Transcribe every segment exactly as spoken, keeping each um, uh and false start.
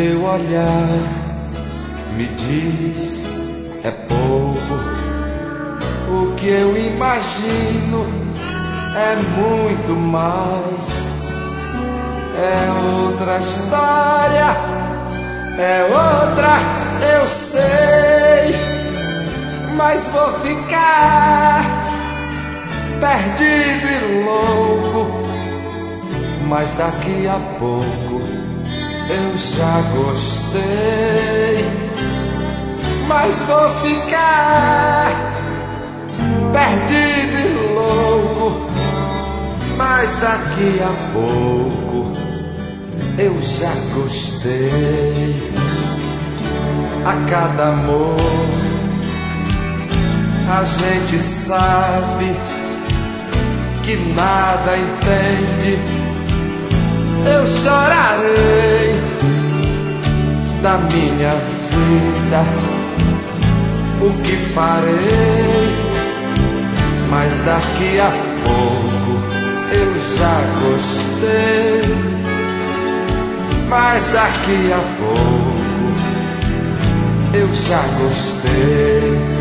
teu olhar me diz é pouco, o que eu imagino é muito mais. É outra história, é outra, eu sei, mas vou ficar perdido e louco. Mas daqui a pouco eu já gostei, mas vou ficar perdido e louco. Mas daqui a pouco eu já gostei. A cada amor a gente sabe que nada entende. Eu chorarei da minha vida, o que farei? Mas daqui a pouco eu já gostei. Mas daqui a pouco eu já gostei.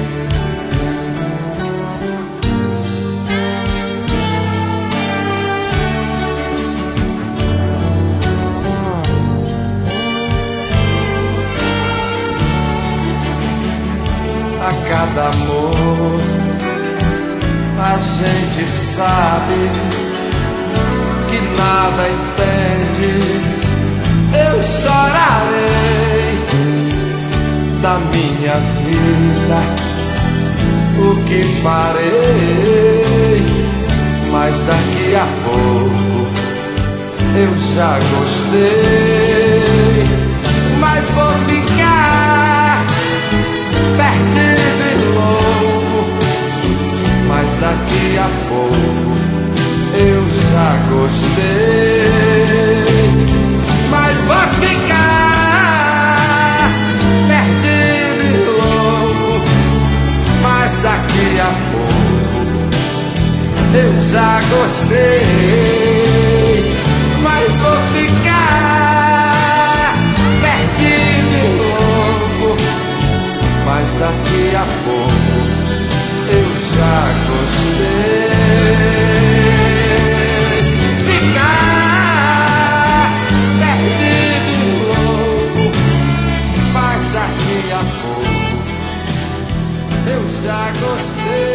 A cada amor a gente sabe que nada entende. Eu chorarei da minha vida, o que farei? Mas daqui a pouco eu já gostei. Mas vou ficar perdido e louco. Mas daqui a pouco eu já gostei. Mas vou ficar perdido e louco. Mas daqui a pouco eu já gostei. Mas vou ficar perdido e louco. Mas daqui a pouco eu já gostei. Ficar perdido e louco. Mas daqui a pouco eu já gostei.